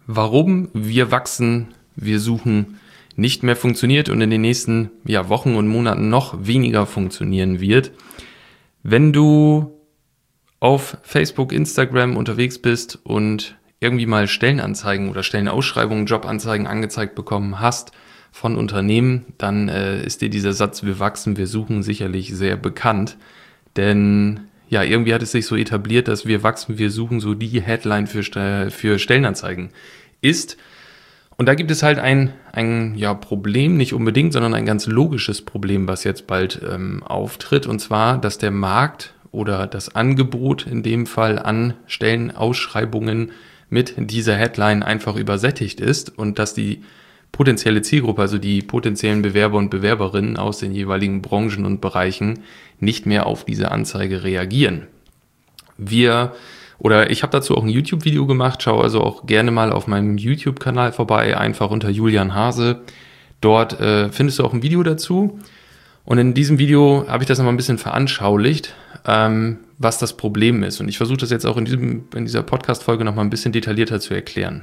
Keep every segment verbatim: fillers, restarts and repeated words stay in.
Warum wir wachsen, wir suchen, nicht mehr funktioniert und in den nächsten ja, Wochen und Monaten noch weniger funktionieren wird. Wenn du auf Facebook, Instagram unterwegs bist und irgendwie mal Stellenanzeigen oder Stellenausschreibungen, Jobanzeigen angezeigt bekommen hast von Unternehmen, dann äh, ist dir dieser Satz, wir wachsen, wir suchen, sicherlich sehr bekannt. Denn ja, irgendwie hat es sich so etabliert, dass wir wachsen, wir suchen so die Headline für, für Stellenanzeigen ist. Und da gibt es halt ein, ein ja, Problem, nicht unbedingt, sondern ein ganz logisches Problem, was jetzt bald ähm, auftritt. Und zwar, dass der Markt oder das Angebot in dem Fall an Stellenausschreibungen mit dieser Headline einfach übersättigt ist und dass die potenzielle Zielgruppe, also die potenziellen Bewerber und Bewerberinnen aus den jeweiligen Branchen und Bereichen nicht mehr auf diese Anzeige reagieren. Wir oder ich habe dazu auch ein YouTube-Video gemacht, schau also auch gerne mal auf meinem YouTube-Kanal vorbei, einfach unter Julian Hase. Dort äh, findest du auch ein Video dazu. Und in diesem Video habe ich das nochmal ein bisschen veranschaulicht, ähm, was das Problem ist. Und ich versuche das jetzt auch in, diesem, in dieser Podcast-Folge nochmal ein bisschen detaillierter zu erklären.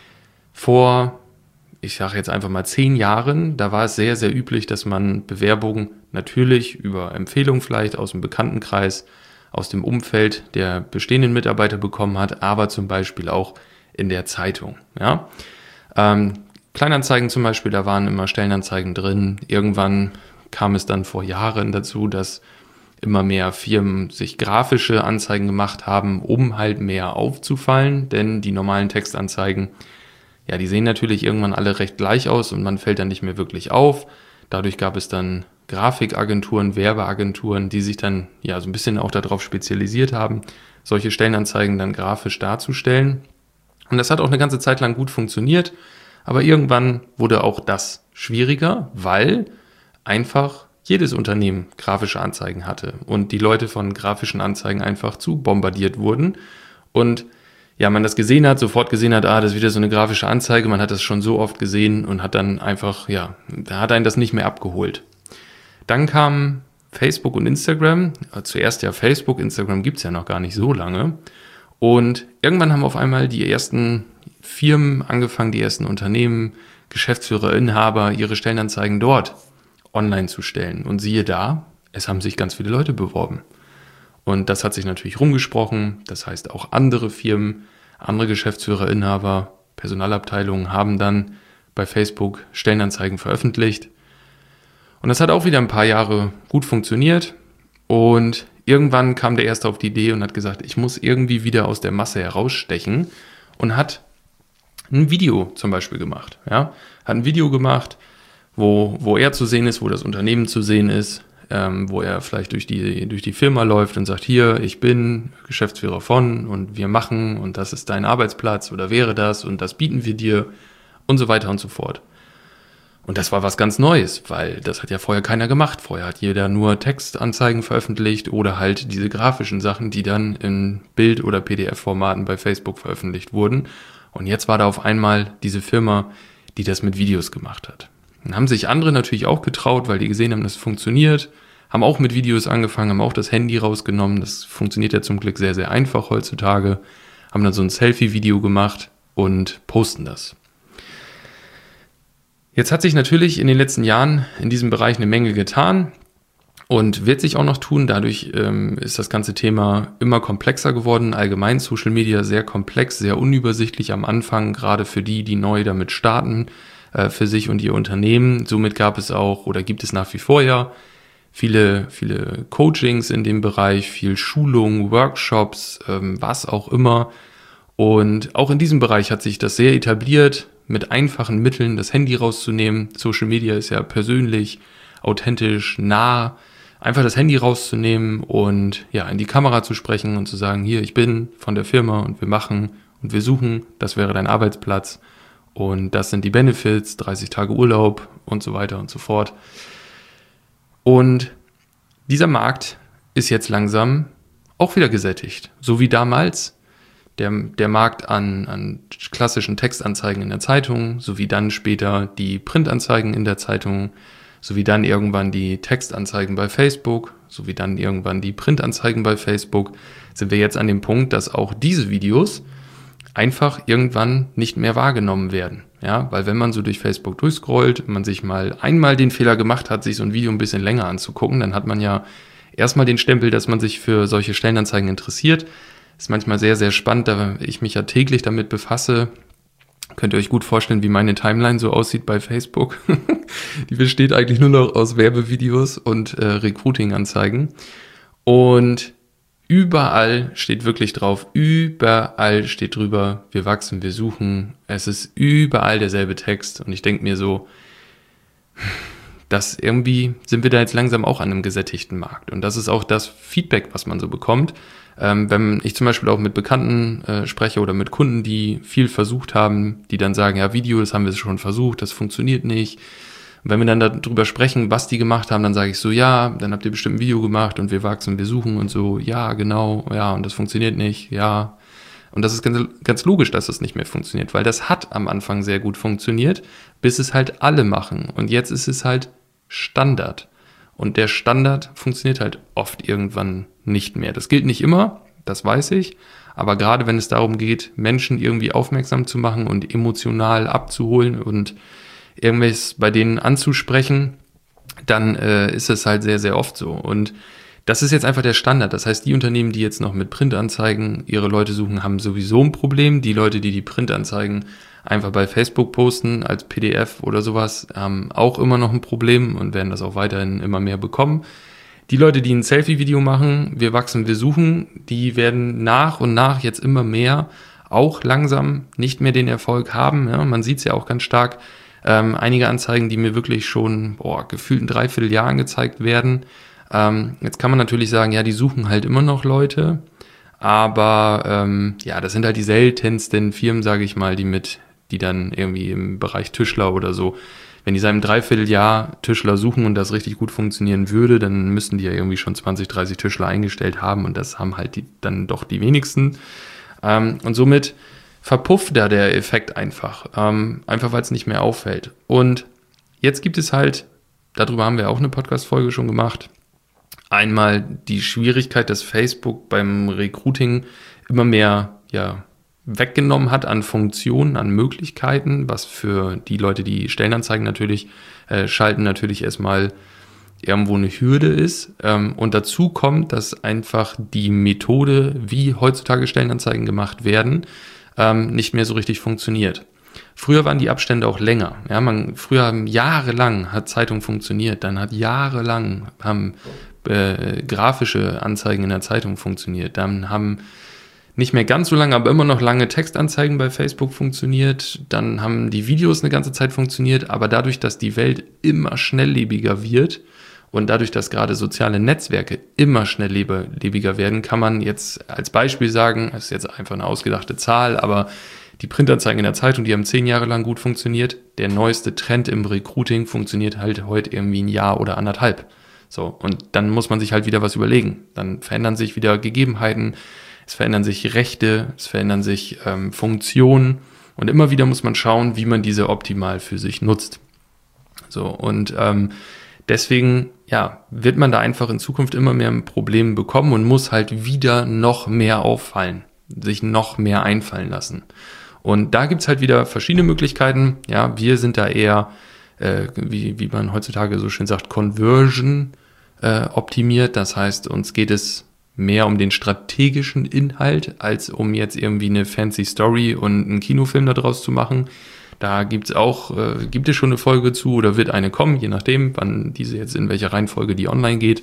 Vor, ich sage jetzt einfach mal zehn Jahren, da war es sehr, sehr üblich, dass man Bewerbungen natürlich über Empfehlung vielleicht aus dem Bekanntenkreis, aus dem Umfeld der bestehenden Mitarbeiter bekommen hat, aber zum Beispiel auch in der Zeitung. Ja? Ähm, Kleinanzeigen zum Beispiel, da waren immer Stellenanzeigen drin. Irgendwann kam es dann vor Jahren dazu, dass immer mehr Firmen sich grafische Anzeigen gemacht haben, um halt mehr aufzufallen, denn die normalen Textanzeigen, ja, die sehen natürlich irgendwann alle recht gleich aus und man fällt dann nicht mehr wirklich auf. Dadurch gab es dann Grafikagenturen, Werbeagenturen, die sich dann ja so ein bisschen auch darauf spezialisiert haben, solche Stellenanzeigen dann grafisch darzustellen. Und das hat auch eine ganze Zeit lang gut funktioniert, aber irgendwann wurde auch das schwieriger, weil einfach jedes Unternehmen grafische Anzeigen hatte und die Leute von grafischen Anzeigen einfach zu bombardiert wurden und ja, man das gesehen hat, sofort gesehen hat, ah, das ist wieder so eine grafische Anzeige, man hat das schon so oft gesehen und hat dann einfach, ja, da hat einen das nicht mehr abgeholt. Dann kamen Facebook und Instagram, zuerst ja Facebook, Instagram gibt's ja noch gar nicht so lange und irgendwann haben auf einmal die ersten Firmen angefangen, die ersten Unternehmen, Geschäftsführer, Inhaber, ihre Stellenanzeigen dort online zu stellen und siehe da, es haben sich ganz viele Leute beworben. Und das hat sich natürlich rumgesprochen, das heißt auch andere Firmen, andere Geschäftsführer, Inhaber, Personalabteilungen haben dann bei Facebook Stellenanzeigen veröffentlicht. Und das hat auch wieder ein paar Jahre gut funktioniert und irgendwann kam der Erste auf die Idee und hat gesagt, ich muss irgendwie wieder aus der Masse herausstechen und hat ein Video zum Beispiel gemacht. Ja? Hat ein Video gemacht, wo, wo er zu sehen ist, wo das Unternehmen zu sehen ist, Ähm, wo er vielleicht durch die, durch die Firma läuft und sagt, hier, ich bin Geschäftsführer von und wir machen und das ist dein Arbeitsplatz oder wäre das und das bieten wir dir und so weiter und so fort. Und das war was ganz Neues, weil das hat ja vorher keiner gemacht. Vorher hat jeder nur Textanzeigen veröffentlicht oder halt diese grafischen Sachen, die dann in Bild- oder P D F-Formaten bei Facebook veröffentlicht wurden. Und jetzt war da auf einmal diese Firma, die das mit Videos gemacht hat. Dann haben sich andere natürlich auch getraut, weil die gesehen haben, das funktioniert, haben auch mit Videos angefangen, haben auch das Handy rausgenommen. Das funktioniert ja zum Glück sehr, sehr einfach heutzutage. Haben dann so ein Selfie-Video gemacht und posten das. Jetzt hat sich natürlich in den letzten Jahren in diesem Bereich eine Menge getan und wird sich auch noch tun. Dadurch ähm, ist das ganze Thema immer komplexer geworden. Allgemein Social Media sehr komplex, sehr unübersichtlich am Anfang, gerade für die, die neu damit starten, für sich und ihr Unternehmen. Somit gab es auch oder gibt es nach wie vor ja viele, viele Coachings in dem Bereich, viel Schulung, Workshops, ähm, was auch immer. Und auch in diesem Bereich hat sich das sehr etabliert, mit einfachen Mitteln das Handy rauszunehmen. Social Media ist ja persönlich, authentisch, nah. Einfach das Handy rauszunehmen und ja in die Kamera zu sprechen und zu sagen, hier, ich bin von der Firma und wir machen und wir suchen, das wäre dein Arbeitsplatz. Und das sind die Benefits, dreißig Tage Urlaub und so weiter und so fort. Und dieser Markt ist jetzt langsam auch wieder gesättigt. So wie damals der, der Markt an, an klassischen Textanzeigen in der Zeitung, sowie dann später die Printanzeigen in der Zeitung, sowie dann irgendwann die Textanzeigen bei Facebook, sowie dann irgendwann die Printanzeigen bei Facebook, sind wir jetzt an dem Punkt, dass auch diese Videos einfach irgendwann nicht mehr wahrgenommen werden. Ja, weil wenn man so durch Facebook durchscrollt, man sich mal einmal den Fehler gemacht hat, sich so ein Video ein bisschen länger anzugucken, dann hat man ja erstmal den Stempel, dass man sich für solche Stellenanzeigen interessiert. Ist manchmal sehr, sehr spannend, da ich mich ja täglich damit befasse. Könnt ihr euch gut vorstellen, wie meine Timeline so aussieht bei Facebook. Die besteht eigentlich nur noch aus Werbevideos und äh, Recruiting-Anzeigen. Und überall steht wirklich drauf, überall steht drüber, wir wachsen, wir suchen. Es ist überall derselbe Text. Und ich denke mir so, dass irgendwie sind wir da jetzt langsam auch an einem gesättigten Markt. Und das ist auch das Feedback, was man so bekommt. Ähm, wenn ich zum Beispiel auch mit Bekannten äh, spreche oder mit Kunden, die viel versucht haben, die dann sagen, ja, Video, das haben wir schon versucht, das funktioniert nicht. Und wenn wir dann darüber sprechen, was die gemacht haben, dann sage ich so, ja, dann habt ihr bestimmt ein Video gemacht und wir wachsen, wir suchen und so, ja, genau, ja, und das funktioniert nicht, ja. Und das ist ganz, ganz logisch, dass das nicht mehr funktioniert, weil das hat am Anfang sehr gut funktioniert, bis es halt alle machen. Und jetzt ist es halt Standard. Und der Standard funktioniert halt oft irgendwann nicht mehr. Das gilt nicht immer, das weiß ich, aber gerade wenn es darum geht, Menschen irgendwie aufmerksam zu machen und emotional abzuholen und irgendwas bei denen anzusprechen, dann äh, ist es halt sehr, sehr oft so. Und das ist jetzt einfach der Standard. Das heißt, die Unternehmen, die jetzt noch mit Printanzeigen ihre Leute suchen, haben sowieso ein Problem. Die Leute, die die Printanzeigen einfach bei Facebook posten als P D F oder sowas, haben auch immer noch ein Problem und werden das auch weiterhin immer mehr bekommen. Die Leute, die ein Selfie-Video machen, wir wachsen, wir suchen, die werden nach und nach jetzt immer mehr auch langsam nicht mehr den Erfolg haben. Ja, man sieht es ja auch ganz stark. Ähm, einige Anzeigen, die mir wirklich schon boah, gefühlt in dreiviertel Jahr angezeigt werden. Ähm, jetzt kann man natürlich sagen, ja, die suchen halt immer noch Leute. Aber ähm, ja, das sind halt die seltensten Firmen, sage ich mal, die mit die dann irgendwie im Bereich Tischler oder so, wenn die seit einem Dreivierteljahr Tischler suchen und das richtig gut funktionieren würde, dann müssten die ja irgendwie schon zwanzig, dreißig Tischler eingestellt haben und das haben halt die, dann doch die wenigsten. Ähm, und somit verpufft da der Effekt einfach, ähm, einfach weil es nicht mehr auffällt. Und jetzt gibt es halt, darüber haben wir auch eine Podcast-Folge schon gemacht, einmal die Schwierigkeit, dass Facebook beim Recruiting immer mehr, ja, weggenommen hat an Funktionen, an Möglichkeiten, was für die Leute, die Stellenanzeigen natürlich äh, schalten, natürlich erstmal irgendwo eine Hürde ist. Ähm, und dazu kommt, dass einfach die Methode, wie heutzutage Stellenanzeigen gemacht werden, ähm, nicht mehr so richtig funktioniert. Früher waren die Abstände auch länger. Ja, man, früher haben jahrelang hat Zeitung funktioniert, dann hat jahrelang haben äh, grafische Anzeigen in der Zeitung funktioniert, dann haben nicht mehr ganz so lange, aber immer noch lange Textanzeigen bei Facebook funktioniert. Dann haben die Videos eine ganze Zeit funktioniert. Aber dadurch, dass die Welt immer schnelllebiger wird und dadurch, dass gerade soziale Netzwerke immer schnelllebiger werden, kann man jetzt als Beispiel sagen, das ist jetzt einfach eine ausgedachte Zahl, aber die Printanzeigen in der Zeitung, die haben zehn Jahre lang gut funktioniert. Der neueste Trend im Recruiting funktioniert halt heute irgendwie ein Jahr oder anderthalb. So, und dann muss man sich halt wieder was überlegen. Dann verändern sich wieder Gegebenheiten. Es verändern sich Rechte, es verändern sich ähm, Funktionen und immer wieder muss man schauen, wie man diese optimal für sich nutzt. So, und ähm, deswegen ja, wird man da einfach in Zukunft immer mehr Probleme bekommen und muss halt wieder noch mehr auffallen, sich noch mehr einfallen lassen. Und da gibt's halt wieder verschiedene Möglichkeiten. Ja, wir sind da eher, äh, wie, wie man heutzutage so schön sagt, Conversion äh, optimiert. Das heißt, uns geht es mehr um den strategischen Inhalt, als um jetzt irgendwie eine fancy Story und einen Kinofilm daraus zu machen. Da gibt's auch, äh, gibt es schon eine Folge zu oder wird eine kommen, je nachdem, wann diese jetzt in welcher Reihenfolge die online geht.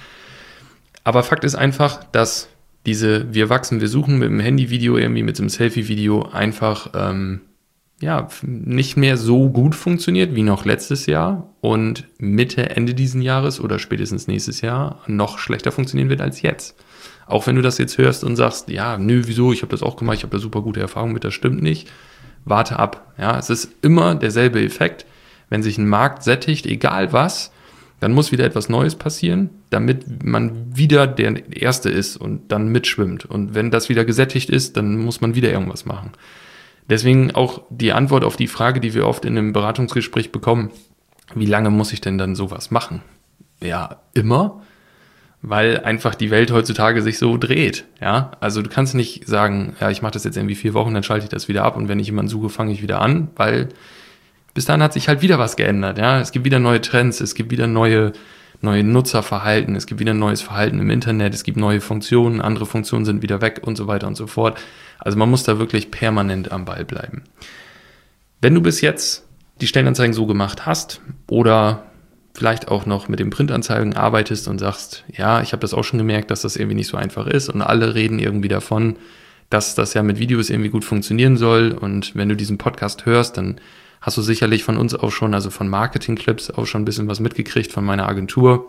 Aber Fakt ist einfach, dass diese Wir wachsen, wir suchen mit dem Handyvideo irgendwie, mit dem Selfie-Video einfach ähm, ja nicht mehr so gut funktioniert wie noch letztes Jahr und Mitte, Ende diesen Jahres oder spätestens nächstes Jahr noch schlechter funktionieren wird als jetzt. Auch wenn du das jetzt hörst und sagst, ja, nö, wieso, ich habe das auch gemacht, ich habe da super gute Erfahrungen mit, das stimmt nicht. Warte ab. Ja, es ist immer derselbe Effekt. Wenn sich ein Markt sättigt, egal was, dann muss wieder etwas Neues passieren, damit man wieder der Erste ist und dann mitschwimmt. Und wenn das wieder gesättigt ist, dann muss man wieder irgendwas machen. Deswegen auch die Antwort auf die Frage, die wir oft in einem Beratungsgespräch bekommen, wie lange muss ich denn dann sowas machen? Ja, immer. weil einfach die Welt heutzutage sich so dreht. Ja, also du kannst nicht sagen, ja, ich mache das jetzt irgendwie vier Wochen, dann schalte ich das wieder ab und wenn ich jemanden suche, fange ich wieder an, weil bis dahin hat sich halt wieder was geändert. Ja, es gibt wieder neue Trends, es gibt wieder neue neue Nutzerverhalten, es gibt wieder neues Verhalten im Internet, es gibt neue Funktionen, andere Funktionen sind wieder weg und so weiter und so fort. Also man muss da wirklich permanent am Ball bleiben. Wenn du bis jetzt die Stellenanzeigen so gemacht hast oder vielleicht auch noch mit den Printanzeigen arbeitest und sagst, ja, ich habe das auch schon gemerkt, dass das irgendwie nicht so einfach ist und alle reden irgendwie davon, dass das ja mit Videos irgendwie gut funktionieren soll und wenn du diesen Podcast hörst, dann hast du sicherlich von uns auch schon, also von Marketing Clips auch schon ein bisschen was mitgekriegt von meiner Agentur.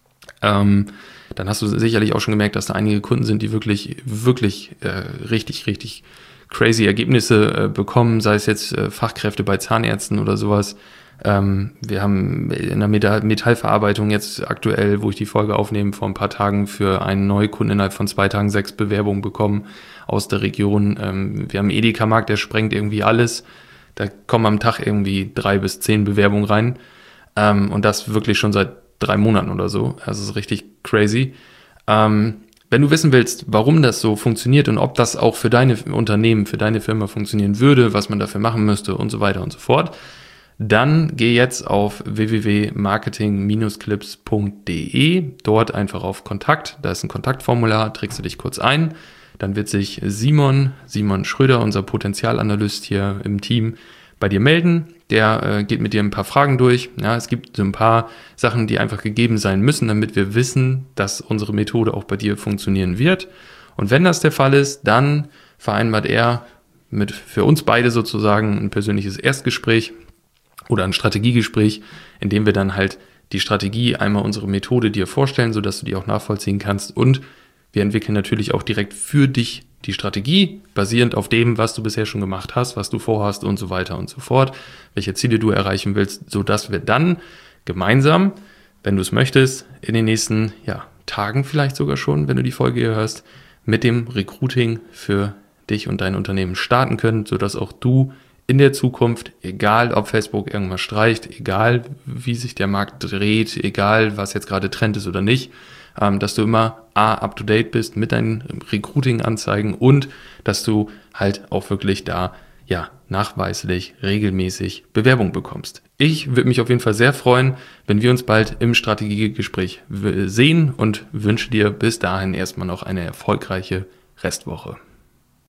Ähm, dann hast du sicherlich auch schon gemerkt, dass da einige Kunden sind, die wirklich, wirklich äh, richtig, richtig crazy Ergebnisse äh, bekommen, sei es jetzt äh, Fachkräfte bei Zahnärzten oder sowas. Ähm, wir haben in der Metall- Metallverarbeitung jetzt aktuell, wo ich die Folge aufnehme, vor ein paar Tagen für einen Neukunden innerhalb von zwei Tagen sechs Bewerbungen bekommen aus der Region. Ähm, wir haben einen Edeka-Markt, der sprengt irgendwie alles. Da kommen am Tag irgendwie drei bis zehn Bewerbungen rein. Ähm, und das wirklich schon seit drei Monaten oder so. Also es ist richtig crazy. Ähm, wenn du wissen willst, warum das so funktioniert und ob das auch für deine Unternehmen, für deine Firma funktionieren würde, was man dafür machen müsste und so weiter und so fort, dann geh jetzt auf w w w punkt marketing clips punkt d e. Dort einfach auf Kontakt. Da ist ein Kontaktformular, trägst du dich kurz ein. Dann wird sich Simon, Simon Schröder, unser Potenzialanalyst hier im Team, bei dir melden. Der äh, geht mit dir ein paar Fragen durch. Ja, es gibt so ein paar Sachen, die einfach gegeben sein müssen, damit wir wissen, dass unsere Methode auch bei dir funktionieren wird. Und wenn das der Fall ist, dann vereinbart er mit für uns beide sozusagen ein persönliches Erstgespräch oder ein Strategiegespräch, in dem wir dann halt die Strategie, einmal unsere Methode dir vorstellen, sodass du die auch nachvollziehen kannst und wir entwickeln natürlich auch direkt für dich die Strategie, basierend auf dem, was du bisher schon gemacht hast, was du vorhast und so weiter und so fort, welche Ziele du erreichen willst, sodass wir dann gemeinsam, wenn du es möchtest, in den nächsten ja, Tagen vielleicht sogar schon, wenn du die Folge hier hörst, mit dem Recruiting für dich und dein Unternehmen starten können, sodass auch du in der Zukunft, egal ob Facebook irgendwas streicht, egal wie sich der Markt dreht, egal was jetzt gerade Trend ist oder nicht, ähm, dass du immer A, up to date bist mit deinen Recruiting-Anzeigen und dass du halt auch wirklich da ja nachweislich regelmäßig Bewerbung bekommst. Ich würde mich auf jeden Fall sehr freuen, wenn wir uns bald im Strategiegespräch sehen und wünsche dir bis dahin erstmal noch eine erfolgreiche Restwoche.